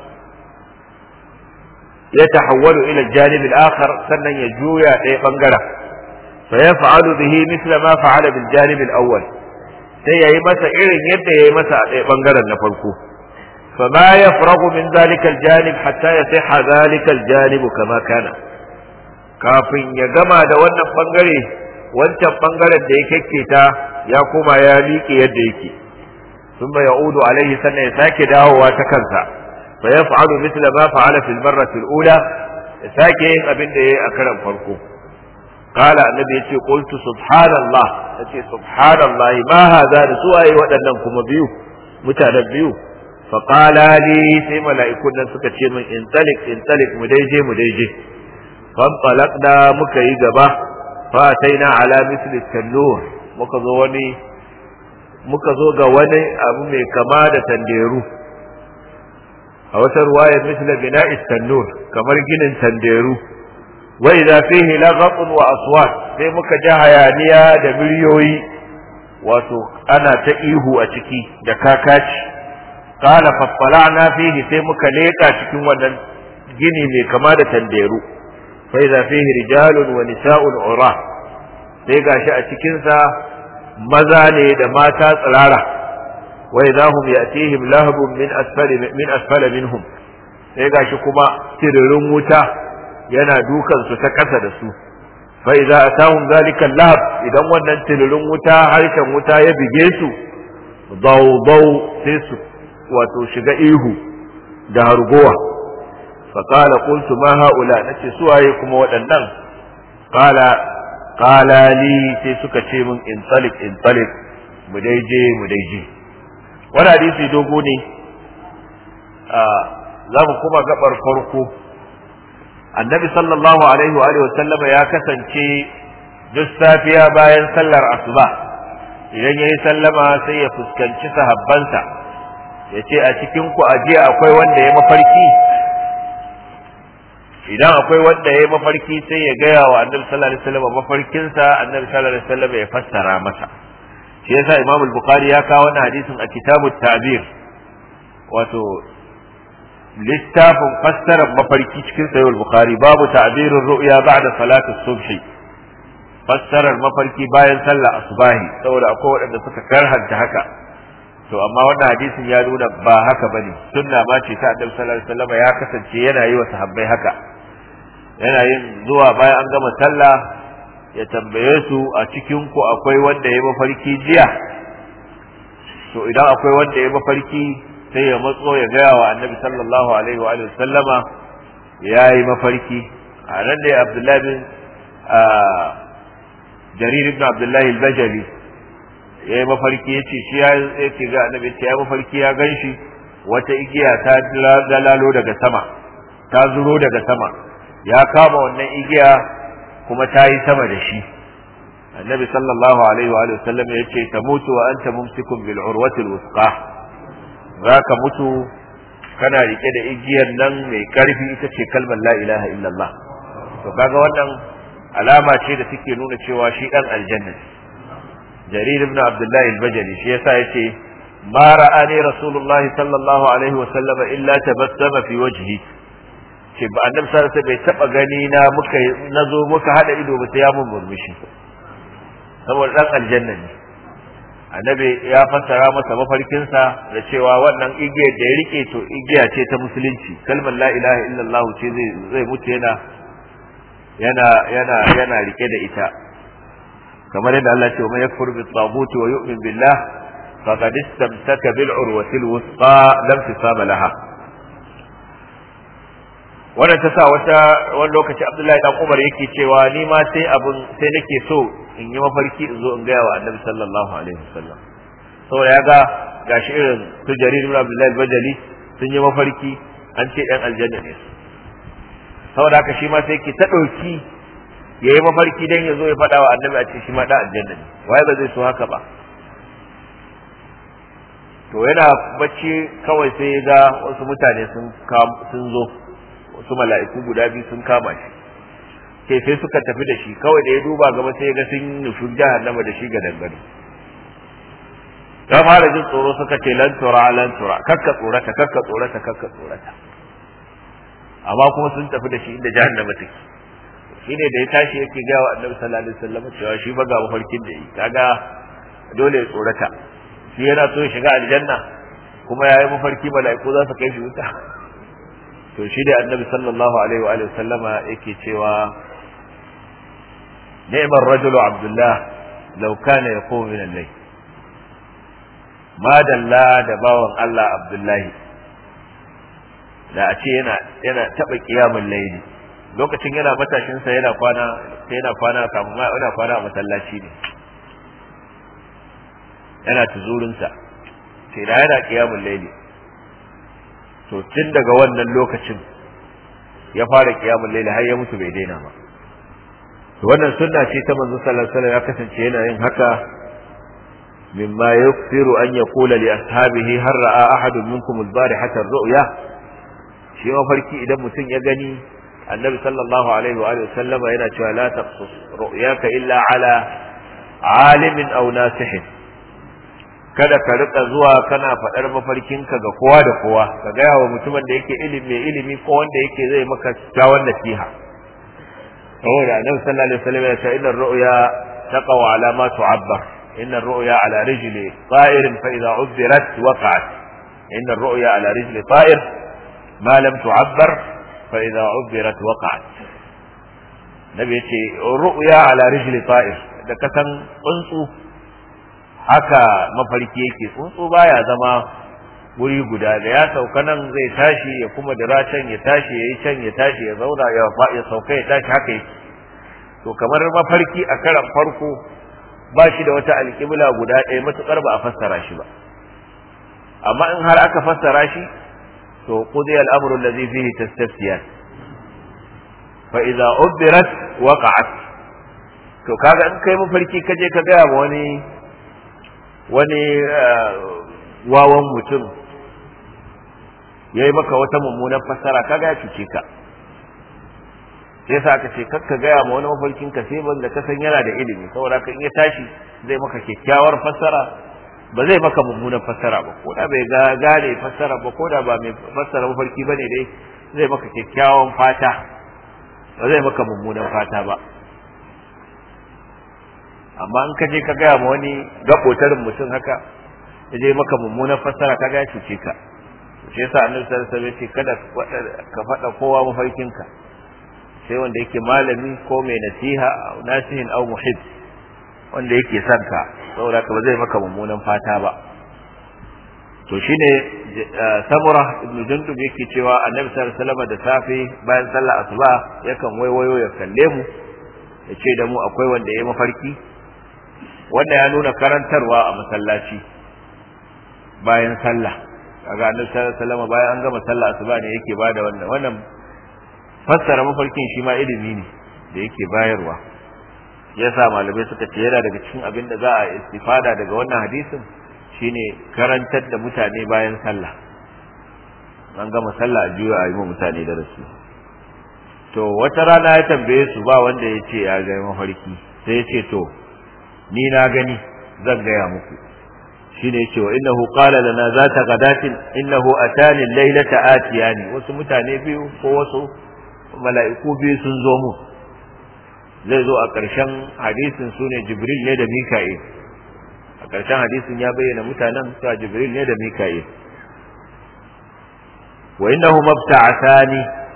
yatahawwalu ila al-janib al-akhar sannan ya juya ɗaya bangaren فيفعل به مثل ما فعل بالجانب الأول sai yayi masa irin yadda yayi masa a ɗaya bangaren na farko fama yafragu min zalika aljanib hatta yasiha zalika aljanib kama kana kafin ya gama da wannan bangare wancan bangaren da yake keta ya koma ya liƙe yadda yake thumma ya'udu alaihi sannan ya sake dawowa ta kansa fa yaf'alu mithla ma fa'ala fil marrati al-ula ya sake yin abin da yayi a karan farko قال النبي يتي قلت سبحان الله يتي سبحان الله ما هذا سوى waɗannan kuma biyu mutanen biyu فقال لي sai mala'ikun nan suka ce min intalik mu daije fantalaqna muka yi gaba fa ataina ala misli tannur muka zo ga wani abu mai kama da tanderu a wata ruwaya misli bina'i tannur kamar ginin tanderu وإذا فيه لغط وأصوات sai muka ji hayaniya da miliyoyi wato ana ta ihu a ciki da kakaci qala fattala'na fihi sai muka leka cikin wannan gini mai kama da tanderu fa idza fihi rijalun wa nisa'un ura sai gashi a cikin sa maza ne da mata tsirara wa idza hum ya'tihim lahabun min asfala minhum sai gashi kuma tiririn wuta yana dukan su ta kasa da su fa idza atahum zalika lahab idan wannan tilirin wuta harshen wuta ya bige su dawdaw sai su wato shiga ihu da hargowa fa qala qultu ma haula nace su waye kuma waɗannan qala li sai suka ce min intalik mu daije wannan hadisi dogo ne za mu kuma gabar farko annabi sallallahu alaihi wa alihi wasallama ya kasance duk safiya bayan sallar asuba idan yayi sallama sai ya fuskanci sahabbansa yace a cikin ku aje akwai wanda ya mafarki idan akwai wanda ya mafarki sai ya gaya wa annabi sallallahu alaihi wasallam mafarkinsa annabi sallallahu alaihi wasallam ya fassara masa shi yasa imam al-bukhari ya kawo wannan hadisin a kitabut ta'bir wato littafin fassarar mafarki cikin sahih al-bukhari babu ta'birur ru'ya ba'da salatus subh fassarar mafarki bayan sallar asubahi saboda akwai waɗanda suka karhanta haka to amma wannan hadisin ya nuna ba haka bane sunna ma ce ta Annabi sallallahu alaihi wasallam ya kasance yana yi wa sahabbai haka yana yin zuwa bayan an gama sallah ya tambaye su a cikin ku akwai wanda ya mafarki jiya to idan akwai wanda ya mafarki sai ya matso ya gaya wa Annabi sallallahu alaihi wa sallama yayi mafarki a nan ne Abdullah bin Jarir ibn Abdullah al-Bajali yayi mafarki yace shi yake ga Annabi ya mafarki ya ganshi wata igiya ta dalalo daga sama ta zuro daga sama ya kama wannan igiya kuma ta yi sama da shi Annabi sallallahu alaihi wa sallam yace tamutu wa anta mumsikun bil urwati al-wusqa zaka mutu kana rike da igiyar nan mai karfi ita ce kalmar la ilaha illallah to kaga wannan alama ce da take nuna cewa shi dan aljanna Jarir ibn Abdullah al-Bajali shi yasa yace ma ra'ani rasulullahi sallallahu alaihi wa sallam illa tabassama fi wajhi ce ba annabi sallallahu alaihi bai taba gani na nazo muka hada ido ba sai ya mun murmushi saboda dan aljanna ne annabi ya fassara masa mafarkinsa da cewa wannan igiyar da ya rike to igiya ce ta musulunci kalmar la ilaha illallah ce zai mutu yana rike da ita kamar yadda Allah ya ce man yakfur bi taghut wa yu'min billah faqad istamsaka bil urwati al wusqa lam tisama laha wannan ta sa wani lokaci Abdullahi dan Umar yake cewa ni ma sai nake so in yi mafarki in zo in gaya wa Annabi sallallahu alaihi wasallam saboda ya ga gashi irin su Jarir ibn Abdullah al-Bajali sun yi mafarki an ce ɗan aljanna ne saboda haka shi ma sai ki ta ɗauki yayi mafarki dan ya zo ya faɗa wa Annabi a ce shi ma ɗan aljanna ne waye ba zai so haka ba to yana bacci kawai sai ya ga wasu mutane sun zo wasu mala'iku guda biyu sun kama shi sai suka tafi da shi kawai da ya duba gaba sai ya ga sun nufin jahannama da shi ga dangane ya fara jin tsoro suka ce lan tura kakka tsorata amma kuma sun tafi da shi inda jahannama take shine da ya tashi yake ga wa Annabi sallallahu alaihi wasallam cewa shi ba ga mafarkin da yi kaga dole ya tsorata shi yana so ya shiga aljanna kuma yayi mafarki mala'iku za su kai shi wuta to shi da Annabi sallallahu alaihi wa sallama yake cewa ni'mar rajulu Abdullah law kana yaqumu min al-layl ma dalla da bawan Allah Abdullahi da a ce yana taba qiyamul layli lokacin yana matashin sa yana kwana kafin ma yana kwana a masallaci ne yana tuzurin sa sai da yana qiyamul layli to tun daga wannan lokacin ya fara qiyamul layli har ya mutu bai daina ba to wannan sunna ce ta manzo sallallahu alaihi wasallam ya kasance yana yin haka mimma yakfiru an yaqula li ashabihi har ra'a ahadun minkum al-barihata ar-ru'ya shi mafarki idan mutum ya gani annabi sallallahu alaihi wa alihi wasallama yana cewa la taqsus ru'yaka illa ala alimin aw nasihin kada ka rika zuwa kana faɗar mafarkinka ga kowa da kowa ka gaya wa mutumin da yake ilimi ko wanda yake zai maka kyawun nasiha saboda annabi sallallahu alaihi wasallam ya ce inna ar-ru'ya taqaw ala ma tu'abbar inna ar-ru'ya ala rijli ta'ir fa idha 'ubbirat waqa'at inna ar-ru'ya ala rijli ta'ir ma lam tu'abbar fa idha 'ubbirat waqa'at nabi yace ru'ya ala rijli ta'ir da kasan tsuntsu haka mafarki yake tsuntsu baya zama wuri guda da ya sauka nan zai tashi ya kuma dira can ya tashi yayi can ya tashi ya zauna ya sauka ya tashi haka yake to kamar mafarki a karan farko ba shi da wata alƙibla guda ɗaya matuƙar ba a fassara shi ba amma in har aka fassara shi to qudiya al-amru alladhi fihi tastaftiyan fa idza udbirat waqa'at to kaga in kai mafarki kaje ka ga wani wawan mutum yayi maka wata mummunan fassara kaga ya cuce ka sai sa aka ce kakka gaya ma wani mafarkin ka sai banda ka san yana da ilimi saboda kan ya tashi zai maka kyakkyawar fassara ba zai maka mummunan fassara ba ko da bai gane fassara ba ko da ba mai fassara mafarki bane dai zai maka kyakkyawan fata ba zai maka mummunan fata ba amma in ka je ka gaya ma wani gabotarin mutum haka ya je maka mummunan fassara ka ga ya cuce ka. shi yasa annabi sallallahu alaihi wasallam ya ce kada ka faɗa kowa mafarkinka sai wanda yake malami ko mai nasiha nasihin aw muhib wanda yake son ka, saboda ka ba zai maka mummunan fata ba. to shine Samura ibn Jundub yake cewa annabi sallallahu alaihi wasallam da safe bayan sallar asuba yakan waiwayo ya kalle mu ya ce da mu akwai wanda yayi mafarki, wanda ya nuna karantarwa a masallaci bayan sallah. kaga annabi sallallahu alaihi wasallam bayan an gama sallar asuba ne yake bada wannan fassara mafarkin shi ma ilimi ne da yake bayarwa. yasa malamai suka ce yana daga cikin abin da za a istifada daga wannan hadisin shine karantar da mutane bayan sallah. an gama sallah a juya a yi wa mutane darasi. to wata rana ya tambaye su ba wanda ya ce ya ga mafarki, sai ya ce to ni na gani zan gaya muku. shine yace wa innahu qala lana zata gadatin innahu atani laylata atiyani, wasu mutane biyu ko wasu mala'iku biyu sun zo mu. zai zo a ƙarshen hadisin sune Jibril ne da Mika'il. a ƙarshen hadisin ya bayyana mutanen cewa Jibril ne da Mika'il. wa innahu mabta'athani,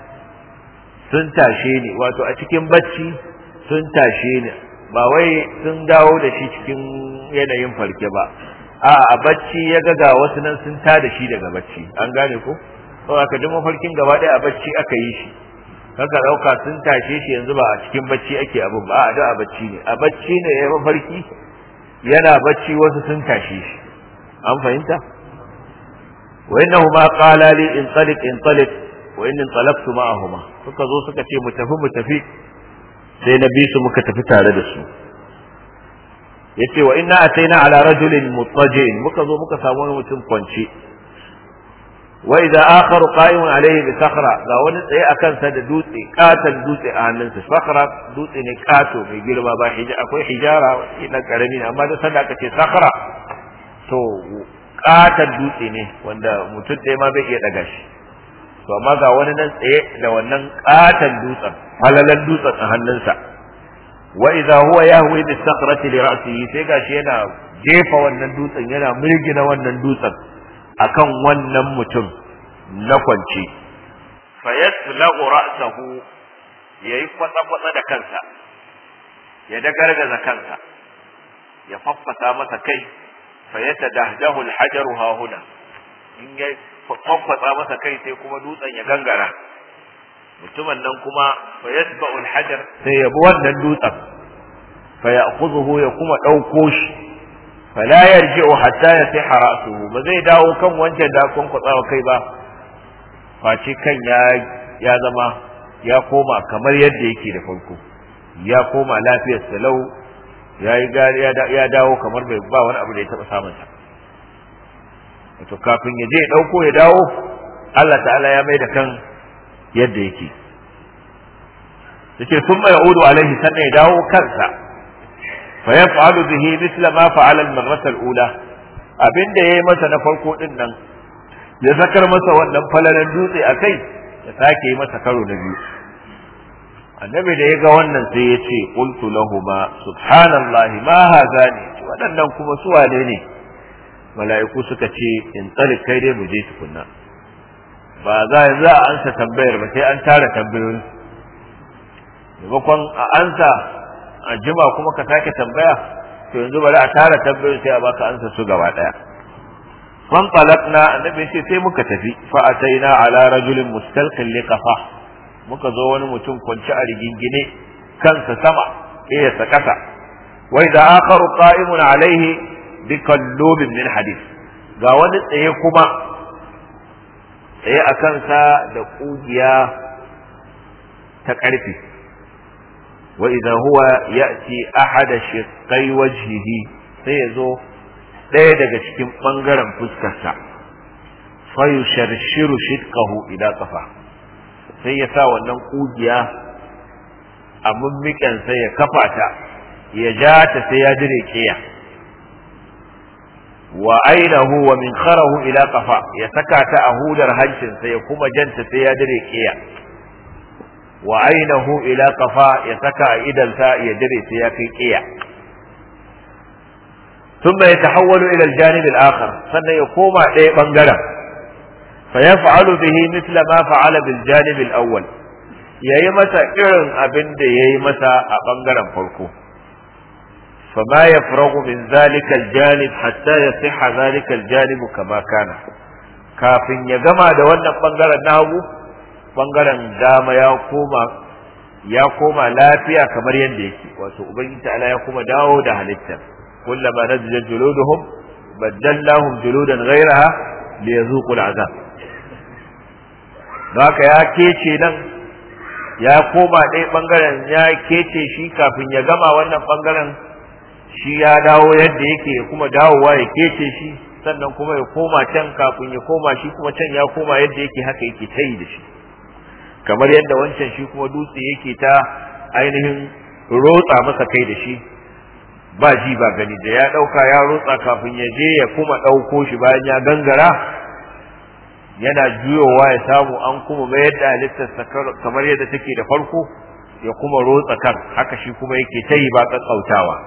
sun tashe ni, wato a cikin bacci sun tashe ni, ba wai sun dawo da shi cikin yanayin farke ba, a bacci ya ga wasu nan sun tada shi daga bacci. an gane ko? to aka ji mafarkin gaba ɗaya a bacci aka yi shi, kaga dauka sun tashe shi yanzu ba a cikin bacci ake abin ba, a da a bacci ne, a bacci ne ya mafarki yana bacci wasu sun tashe shi. an fahimta? wa innahuma qala li intaliq wa inni intalaqtu ma'ahuma, suka zo suka ce mu tafi sai na bi su muka tafi tare da su. yace wa inna ataina ala rajulin mutajin, muka zo muka samu wani mutum kwance. wa idza akharu qa'imun alayhi bi sakhra, ga wani tsaye akan sa da dutse, katan dutse a hannunsa. sakhra dutse ne kato mai girma, ba akwai hijara idan karami ne, amma da sanda aka ce sakhra to katan dutse ne wanda mutum ɗaya ma bai iya daga shi. to amma ga wani nan tsaye da wannan katan dutsen, halalan dutsen a hannunsa. wa idza huwa yahwi bis sakhrati li ra'sihi, sai gashi yana jefa wannan dutsen, yana mirgina wannan dutsen akan wannan mutum na kwance. fa yaslaghu ra'sahu, yayi kwatsa da kansa, ya dagargaza kansa, ya faffasa masa kai. fa yatadahdahu al-hajaru hahuna, in ya faffasa masa kai sai kuma dutsen ya gangara. mutumin nan kuma fa yatba'u al-hajar, sai ya bi wannan dutsen, fa ya'khudhuhu, ya kuma dauko shi. fala yarji'u hatta yasiha ra'suhu, ba zai dawo kan wancan da kun kwatsawa kai ba, face kan ya zama ya koma kamar yadda yake da farko, ya koma lafiyar salau, ya dawo kamar bai ba wani abu da ya taba samun sa. to kafin ya je ya dauko ya dawo, Allah ta'ala ya mai da kan yadda yake. yace thumma ya'udu alaihi, sannan ya dawo kansa. fa yaf'alu bihi mithla ma fa'ala al-marrata al-ula, abinda yayi masa na farko din nan, ya zakar masa wannan falalan dutse akai, ya sake yi masa karo na biyu. annabi da ya ga wannan sai ya ce qultu lahumu subhanallahi ma hadani, wadannan kuma su wane ne? mala'iku suka ce in tsalik, kai dai mu je tukunna, ba za a ansa tambayar ba sai an tara tambayoyi. maimakon a ansa a jima kuma ka sake tambaya, to yanzu bari a tara tambayoyi sai a baka ansa su gaba daya. fan talaqna, annabi sai muka tafi. fa ataina ala rajulin mustalqin liqafa, muka zo wani mutum kwance a rigingine, kansa sama, iya kasa. wa idza akharu qa'imun alaihi bi kallubin min hadith, ga wani tsaye kuma tsaye a kansa da kugiya ta karfi. wa idza huwa ya'ti ahada shiqqai wajhihi, sai yazo ɗaya daga cikin bangaren fuskarsa. fa yusharshiru shiqqahu ila qafa, sai ya sa wannan kugiya a mummiken sai ya kafa ta, ya ja ta sai ya dire kiya. wa ainahu wa minkharahu ila qafa, ya saka ta a hudar hancin sai ya kuma janta sai ya dire kiya. wa ainahu ila qafa, ya saka a idan sa ya dire sai ya kai kiya. thumma yatahawwalu ila al-janib al-akhar sannan ya koma ɗaya bangaren fa yaf'alu bihi mithla ma fa'ala bil janib al-awwal yayi masa irin abin da yayi masa a bangaren farko فما يفرغ من ذلك الجانب حتى يصح ذلك الجانب كما كان kafin ya gama da wannan bangaren nagu bangaren dama ya koma lafiya kamar yadda yake wato ubangiji ta'ala ya kuma dawo da halitta kullama nazja juluduhum badallahum juludan ghayraha liyazuqu al'azab haka ya kece nan ya koma ɗaya bangaren ya kece shi kafin ya gama wannan bangaren shi ya dawo yadda yake ya kuma dawowa ya kece shi sannan kuma ya koma can kafin ya koma shi kuma can ya koma yadda yake haka yake ta yi da shi kamar yadda wancan shi kuma dutse yake ta ainihin rotsa masa kai da shi ba ji ba gani da ya ɗauka ya rotsa kafin ya je ya kuma ɗauko shi bayan ya gangara yana juyowa ya samu an kuma mayar da halittarsa kamar yadda take da farko ya kuma rotsa kan haka shi kuma yake ta yi ba ƙaƙƙautawa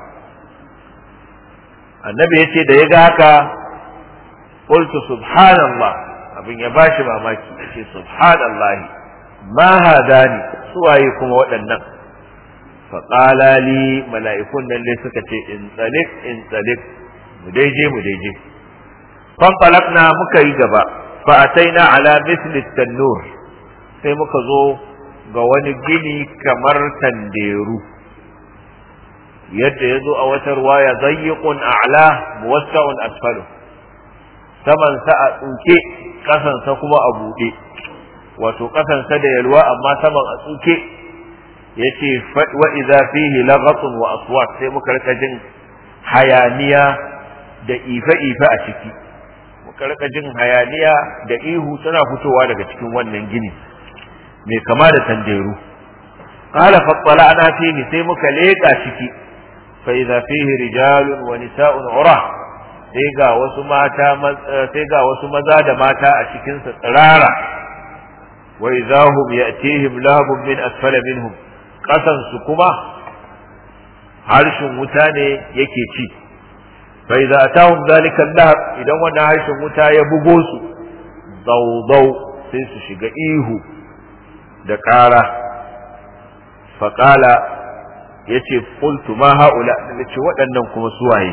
annabi ya ce da ya ga haka qultu subhanallah abin ya bashi mamaki ya ce subhanallahi ma hadani suwaye kuma waɗannan faƙala li mala'ikun nan dai suka ce in tsalik mu daije fanfalakna muka yi gaba fa'ataina ala misli tannur sai muka zo ga wani gini kamar tanderu yadda ya zo a wata ruwaya zayyiqun a'la muwassa'un asfalu saman sa a tsuke kasan sa kuma a buɗe wato kasan sa da yalwa amma saman a tsuke yace wa idza fihi laghatun wa aswat sai muka rika jin hayaniya da ife a ciki muka rika jin hayaniya da ihu tana fitowa daga cikin wannan gini mai kama da tanderu qala fattala'na fihi sai muka leka ciki fa idza fihi rijalun wa nisa'un ura sai ga wasu maza da mata a cikin sa tsirara wa idza hum ya'tihim lahabun min asfala minhum kasan su kuma harshen wuta ne yake ci fa idza atahum zalika lahab idan wannan harshen wuta ya bugo su dawdaw sai su shiga ihu da ƙara faƙala ya ce qultu ma haula da ce waɗannan kuma suwaye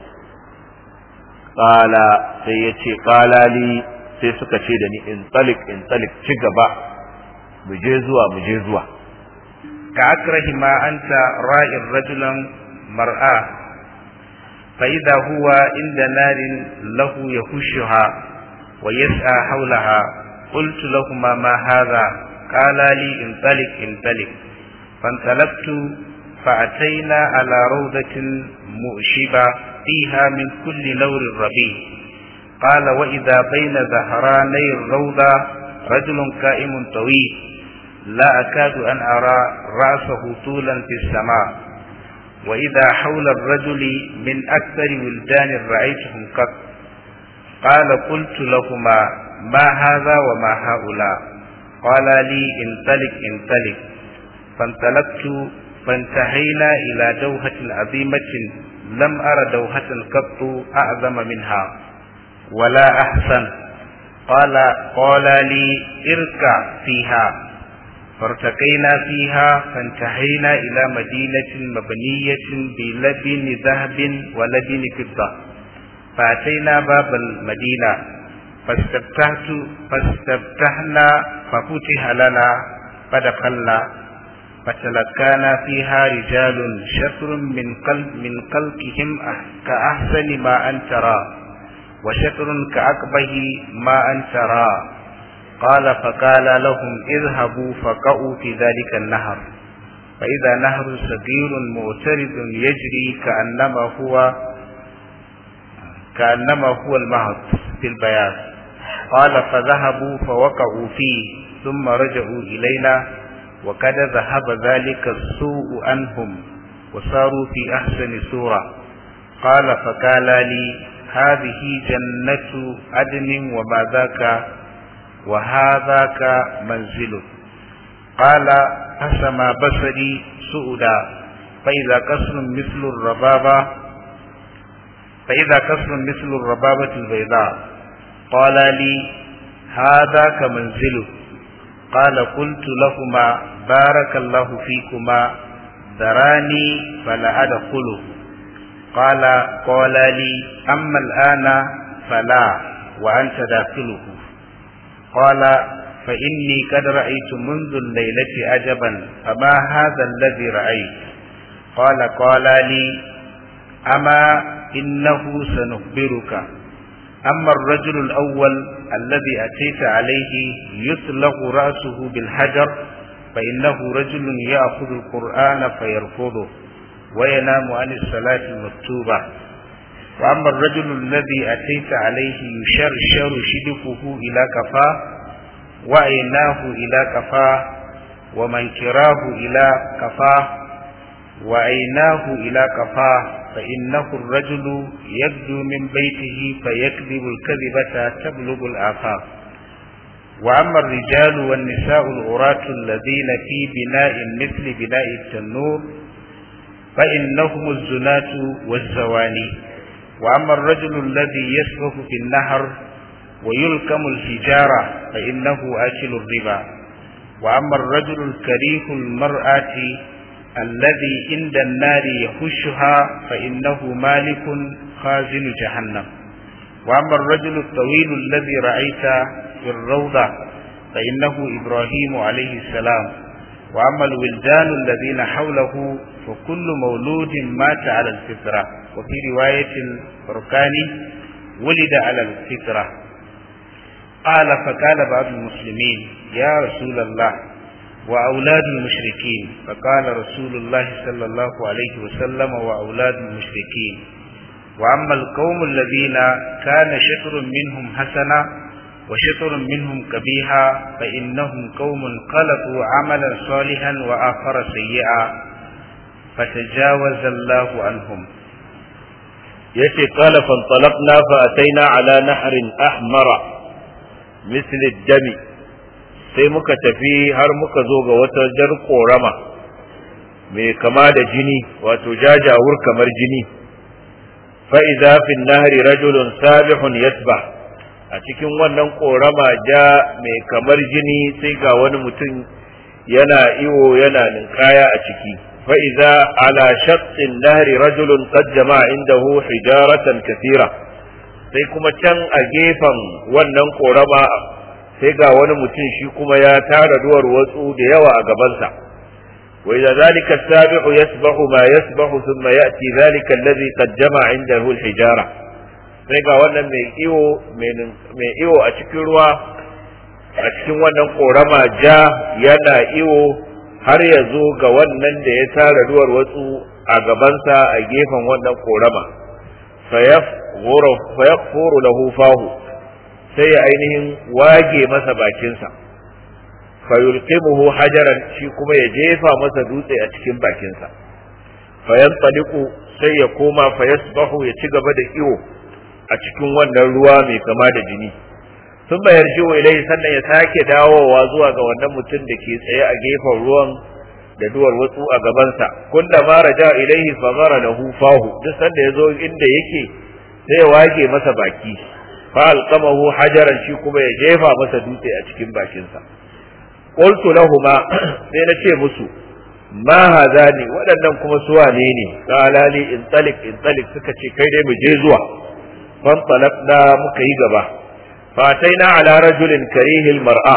ƙala sai ya ce ƙala li sai suka ce da ni in tsalik ci gaba mu je zuwa ka akrahi ma anta ra'in rajulan mar'a fa idha huwa inda narin lahu yahushuha wa yas'a hawlaha qultu lahumma ma hadha qala li intalik فانطلقت فأتينا على روضة مؤشبة فيها من كل لون ربيع قال وإذا بين ظهراني الروضة رجل قائم طويل لا أكاد أن أرى رأسه طولا في السماء وإذا حول الرجل من أكثر ولدان رأيتهم قط قال قلت لهما ما هذا وما هؤلاء قال لي انطلق فانطلقت فانتهينا إلى دوحة عظيمة لم أر دوحة قط أعظم منها ولا أحسن قال لي اركع فيها فارتقينا فيها فانتهينا إلى مدينة مبنية بلبن ذهب ولبن فضة فأتينا باب المدينة فاستفتحنا ففتح لنا فدخلنا فتلقانا فيها رجال شطر من خلقهم كأحسن ما أن ترى وشطر كأقبه ما أن ترى فقال لهم اذهبوا فقعوا في ذلك النهر فإذا نهر صغير معترض يجري كأنما هو المهد في البياض قال فذهبوا فوقعوا فيه ثم رجعوا إلينا وقد ذهب ذلك السوء عنهم وصاروا في أحسن صورة فقال لي هذه جنة عدن وهذاك منزله قال فسما بصري سؤدا فإذا قصر مثل الربابة فإذا كسر مثل الربابة البيضاء. قال لي: هذاك منزله. قال: قلت لهما: بارك الله فيكما، ذراني فلا أدخله. قال لي: أما الآن فلا وأنت داخله. قال: فإني قد رأيت منذ الليلة عجبا، فما هذا الذي رأيت؟ قال لي: أما إنه سنخبرك. أما الرجل الأول الذي أتيت عليه يثلغ رأسه بالحجر، فإنه رجل يأخذ القرآن فيرفضه وينام عن الصلاة المكتوبة. وأما الرجل الذي أتيت عليه يشرشر شدقه إلى كفاه وعيناه إلى كفاه ومنكراه إلى كفاه وعيناه إلى كفاه، فإنه الرجل يبدو من بيته فيكذب الكذبة تبلغ الآفاق. وأما الرجال والنساء العراة الذين في بناء مثل بناء التنور، فإنهم الزناة والزواني. وأما الرجل الذي يسبح في النهر ويلكم الحجارة، فإنه آكل الربا. وأما الرجل الكريه المرأة الذي عند النار يخشها، فإنه مالك خازن جهنم. وأما الرجل الطويل الذي رأيت في الروضة، فإنه إبراهيم عليه السلام. وأما الولدان الذين حوله فكل مولود مات على الفطرة، وفي رواية البركاني ولد على الفطرة. فقال بعض المسلمين: يا رسول الله، وأولاد المشركين؟ فقال رسول الله صلى الله عليه وسلم: وأولاد المشركين. وأما القوم الذين كان شطر منهم حسنا وشطر منهم قبيحا، فإنهم قوم خلقوا عملا صالحا وآخر سيئا، فتجاوز الله عنهم. yace qala fantalaqna fa ataina ala nahrin ahmara misl ad-dami, sai muka tafi har muka zo ga wata jar korama mai kama da jini, wato jajawur kamar jini. fa idza fi an-nahri rajulun sabihun yasbah, a cikin wannan korama ja mai kamar jini sai ga wani mutum yana iwo yana ninkaya a ciki. فإذا على شط النهر رجل قد جمع عنده حجارة كثيرة، sai kuma can a gefen wannan korama sai ga wani mutum shi kuma ya tara duwar watsu da yawa a gabansa. wa idza zalika as-sabihu yasbahu ma yasbahu thumma ya'ti zalika alladhi qad jama'a indahu al-hijara, sai ga wannan mai iwo a cikin ruwa a cikin wannan korama ja yana iwo har ya zo ga wannan da ya tara duwar watsu a gabansa a gefen wannan korama. fayafuru lahu fahu, sai ya ainihin wage masa bakinsa. fayulqimuhu hajaran, shi kuma ya jefa masa dutse a cikin bakinsa. fayantaliqu, sai ya koma fayasbahu, ya ci gaba da iyo a cikin wannan ruwa mai kama da jini. sun bayar jiwo ilai, sannan ya sake dawowa zuwa ga wannan mutum da ke tsaye a gefen ruwan da duwar watsu a gabansa. kullama raja ilaihi fagara lahu fahu, duk sanda ya zo inda yake sai ya wage masa baki. fa alqamahu hajaran, shi kuma ya jefa masa dutse a cikin bakinsa. qultu lahumu, sai na ce musu: ma hadani, waɗannan kuma su wane ne? qala li intalik, suka ce kai dai mu je zuwa. fantalaqna, muka yi gaba. fataina ala rajulin karihil mar'a,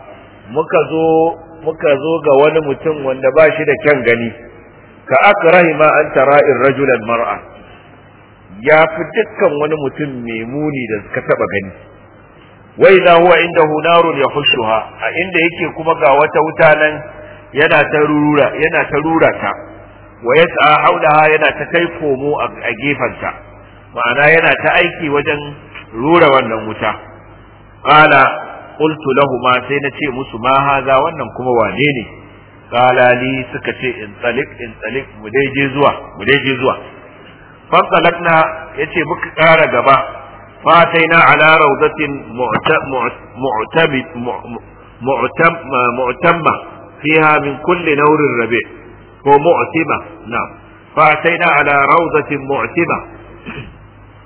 muka zo ga wani mutum wanda ba shi da kyan gani. ka akrahi ma an tara'ir rajulan mar'a, ya fi dukkan wani mutum mai muni da ka taba gani. wa idha huwa indahu narun yahushuha, a inda yake kuma ga wata wuta nan yana ta rura ta. wa yas'a haulaha, yana ta kai komo a gefanta, ma'ana yana ta aiki wajen rura wannan wuta. qala qultu lahumu, sai na ce musu: ma haza, wannan kuma wane ne? qala li, suka ce: in talik, mu dai je zuwa. fantalakna, yace muka kara gaba. fataina ala rawdatin mu'tamma fiha min kulli nawrin rabi' ko mu'tima. na'am, fataina ala rawdatin mu'tima,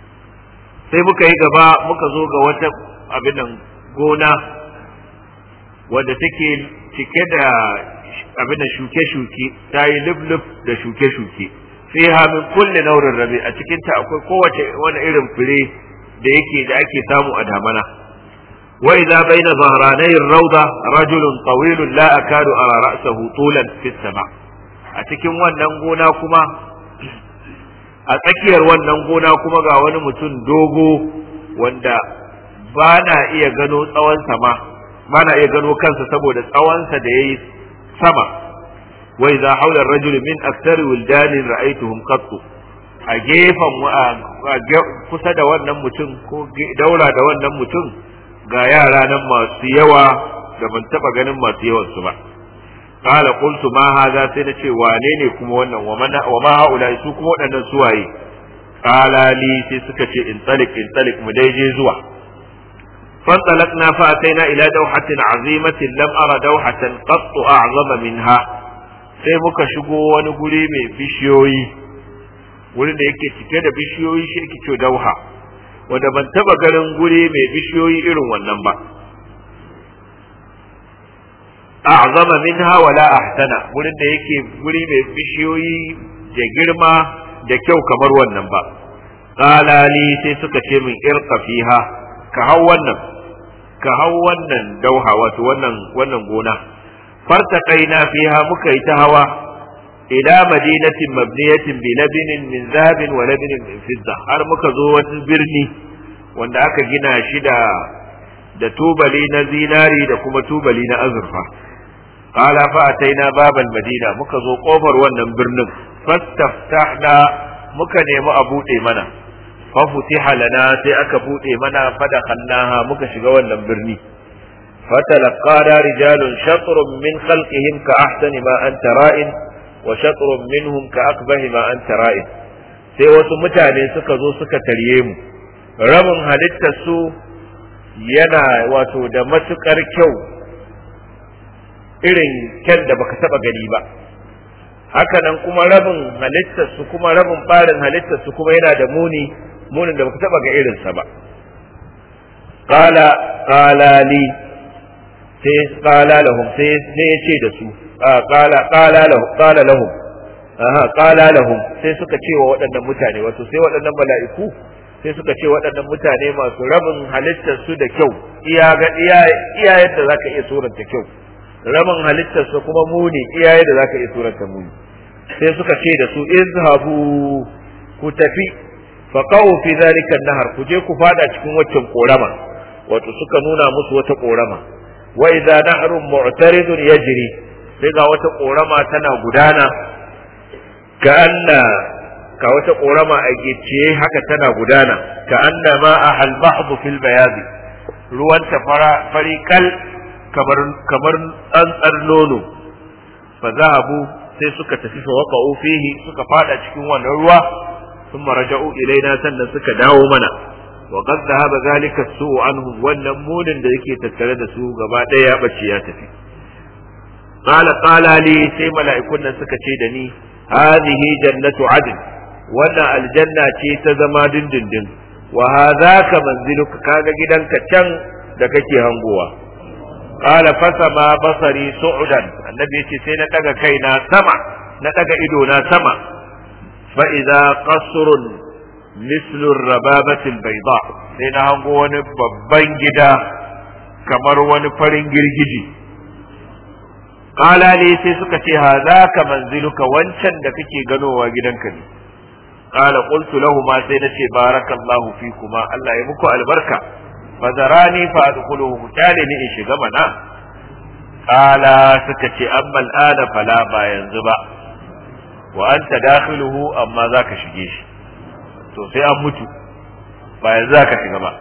sai muka yi gaba muka zo ga wata abin nan gona wanda take cike da abin da shuke-shuke, ta yi lublub da shuke-shuke, fiha min kulli naurin rabi, a cikin ta akwai kowace wani irin fure da ake samu a damana. wa idza baina zahranay ar-rawda rajulun tawilun la akadu ara ra'sahu tulan fi as-sama'. A cikin wannan gona kuma, a tsakiyar wannan gona kuma ga wani mutum dogo wanda ba na iya gano tsawon sama, ba na iya gano kansa saboda tsawonsa da yayi sama. wa idza hawla ar-rajuli min akthar wildanin ra'aytuhum qattu, a gefen kusa da wannan mutum ko daura da wannan mutum ga yara nan masu yawa da ban taba ganin masu yawan su ba. qala qultu ma hadha, sai na ce wane ne kuma wannan, wa ma haula, su kuma waɗannan suwaye? qala li, sai suka ce in talik mu dai je zuwa. فانطلقنا فأتينا إلى دوحة عظيمة لم أرى دوحة قط أعظم منها. sai muka shigo wani guri mai bishiyoyi, wurin da yake cike da bishiyoyi shi yake ce dauha, wanda ban taba ganin guri mai bishiyoyi irin wannan ba. a'zama minha wala ahsana, wurin da yake guri mai bishiyoyi da girma da kyau kamar wannan ba. qala li, sai suka ce min irqa fiha, ka hau wannan dauha, wato wannan gona. fartaqaina fiha, muka yi ta hawa ila madinatin mabniyatin bi labinin min zahabin wa labinin min fidda, har muka zo wani birni wanda aka gina shi da tubali na zinari da kuma tubali na azurfa. qala fa ataina babal madina, muka zo kofar wannan birnin. fastaftahna, muka nemi a bude mana. fa futiha lana, sai aka bude mana. fadakhalnaha, muka shiga wannan birni. فتلقانا رجال شطر من خلقهم كأحسن ما أنت رائن وشطر منهم كأقبه ما أنت رائن. sai wasu mutane suka zo suka tarye mu, rabin halittar su yana wato da matukar kyau, irin kyan da baka taba gani ba. haka nan kuma rabin halittar su, kuma rabin barin halittar su kuma yana da munin da baka taba ga irinsa ba. qala li, sai qala lahum, sai ya ce da su, qala lahum, sai suka ce wa waɗannan mutane, wato sai waɗannan mala'iku sai suka ce waɗannan mutane masu rabin halittar su da kyau, iya yadda zaka iya suranta kyau, rabin halittar su kuma muni iya yadda zaka iya suranta muni. sai suka ce da su izhabu, ku tafi, faqau fi zalika an-nahar, ku je ku fada cikin waccan korama, wato suka nuna musu wata korama. wa idza nahrun mu'taridun yajri, sai ga wata korama tana gudana, ka wata korama a gicciye haka tana gudana, ka anna ma'ahal mahdu fil bayadi, ruwan ta farikal kamar tsantsar nono. fa zahabu, sai suka tafi, fa waqa'u fihi, suka fada cikin wannan ruwa. thumma raja'u ilaina, sannan suka dawo mana. wa qad dhahaba zalika as-su'u anhum, wannan munin da yake tattare da su gaba daya ya bace ya tafi. qala li, sai mala'ikun nan suka ce da ni, hadhihi jannatu adn, wannan aljanna ce ta zama dindindin. wa hadhaka manziluka, kaga gidanka can da kake hangowa. qala fasama basari su'udan, annabi yace sai na daga kaina sama, na daga ido na sama. fa idza qasrun mislu rababati albayda, sai na hango wani babban gida kamar wani farin girgiji. qala li, sai suka ce hadhaka manziluka, wancan da kake ganowa gidanka ne. qala qultu lahum, sai nace barakallahu fikuma, Allah ya muku albarka. fazarani fa adkhuluhu, mutane ni in shiga mana. qala, suka ce amma al'ana fala, ba yanzu ba. wa anta dakhiluhu, amma zaka shige shi, to sai an mutu, ba yanzu zaka shiga ba.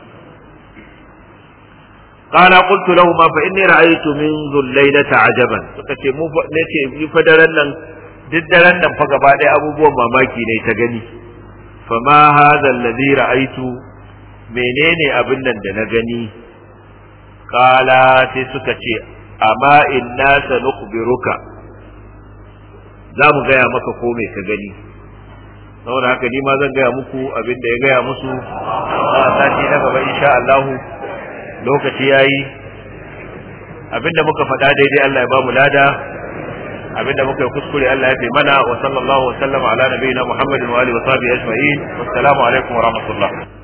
qala qultu lahum fa inni ra'aytu min dhullailata ajaban, suka ce mu nace yi fa daren nan, duk daren nan fa gaba ɗaya abubuwan mamaki ne ta gani. fa ma hadha alladhi ra'aytu, menene abin nan da na gani? qala, sai suka ce amma inna sanukhbiruka, za mu gaya maka ko me ka gani. saboda haka ni ma zan gaya muku abin da ya gaya musu a sati na gaba insha Allah. Lokaci yayi, abinda muka faɗa daidai Allah ya ba mu lada, abinda muka yi kuskure Allah ya fi mana. Wa sallallahu wa sallama ala nabiyina Muhammadin wa alihi wa sahbihi ajma'in. Wassalamu alaikum wa rahmatullah.